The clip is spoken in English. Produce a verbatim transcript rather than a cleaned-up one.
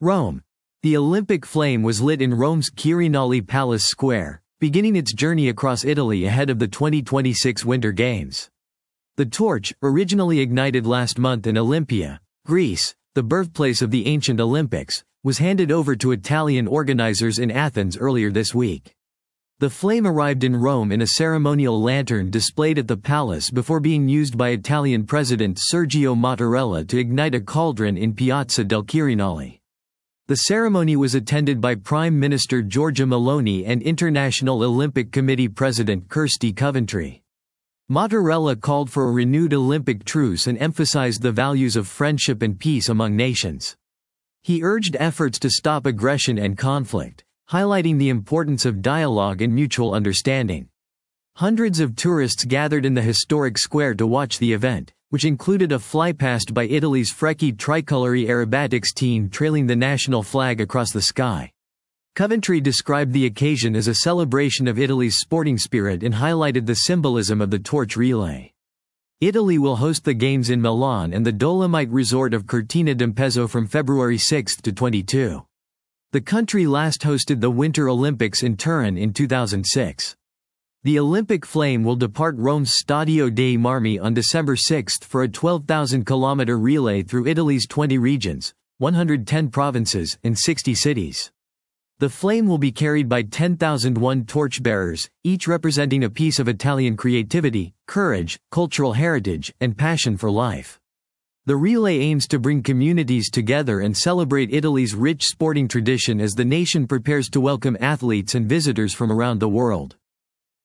Rome. The Olympic flame was lit in Rome's Quirinale Palace Square, beginning its journey across Italy ahead of the twenty twenty-six Winter Games. The torch, originally ignited last month in Olympia, Greece, the birthplace of the ancient Olympics, was handed over to Italian organizers in Athens earlier this week. The flame arrived in Rome in a ceremonial lantern displayed at the palace before being used by Italian President Sergio Mattarella to ignite a cauldron in Piazza del Quirinale. The ceremony was attended by Prime Minister Giorgia Meloni and International Olympic Committee President Kirsty Coventry. Mattarella called for a renewed Olympic truce and emphasized the values of friendship and peace among nations. He urged efforts to stop aggression and conflict, highlighting the importance of dialogue and mutual understanding. Hundreds of tourists gathered in the historic square to watch the event, which included a flypast by Italy's Frecce Tricolori aerobatics team trailing the national flag across the sky. Coventry described the occasion as a celebration of Italy's sporting spirit and highlighted the symbolism of the torch relay. Italy will host the Games in Milan and the Dolomite resort of Cortina d'Ampezzo from February sixth to twenty-second. The country last hosted the Winter Olympics in Turin in two thousand six. The Olympic flame will depart Rome's Stadio dei Marmi on December sixth for a twelve thousand kilometer relay through Italy's twenty regions, one hundred ten provinces, and sixty cities. The flame will be carried by ten thousand one torchbearers, each representing a piece of Italian creativity, courage, cultural heritage, and passion for life. The relay aims to bring communities together and celebrate Italy's rich sporting tradition as the nation prepares to welcome athletes and visitors from around the world.